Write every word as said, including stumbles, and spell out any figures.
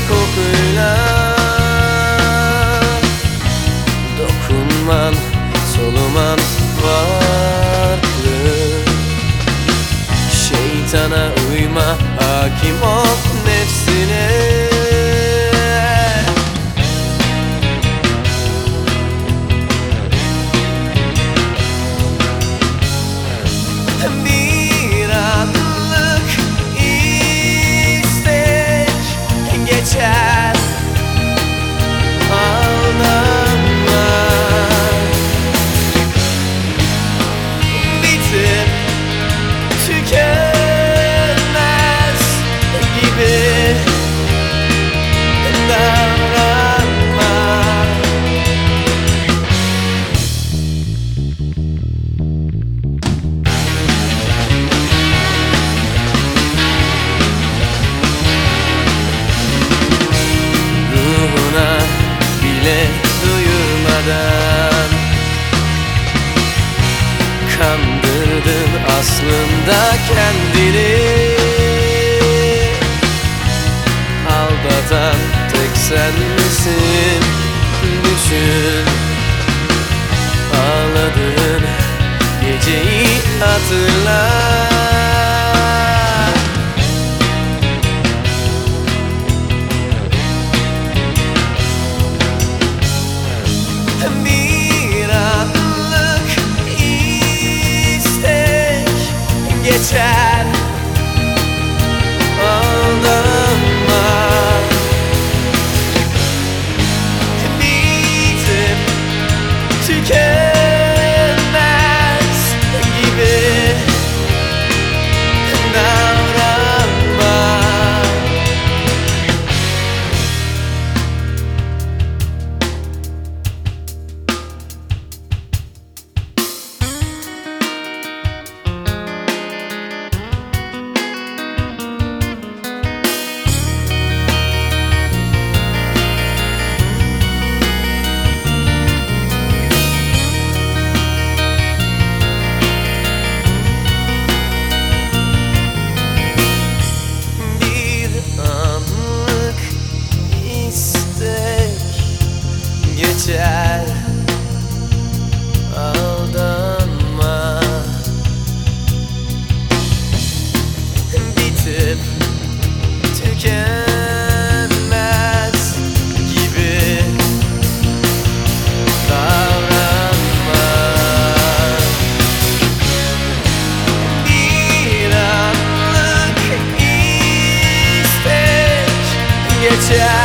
kokuyla. Dokunman, soluman farklı. Şeytana uyma, hakim ol nefsine. Bir anlık istek geçer, aldanma. Bitip tükenmez gibi davranma. Ruhuna bile duyurmadan kandırdın aslında kendini. Aldatan tek sen misin? Düşün, ağladığın geceyi hatırla. Bir anlık istek geçer, aldanma. Bitip tükenmez gibi davranma. Bir anlık istek geçer, aldanma. Bitip tükenmez gibi davranma. Bir anlık istek geçer,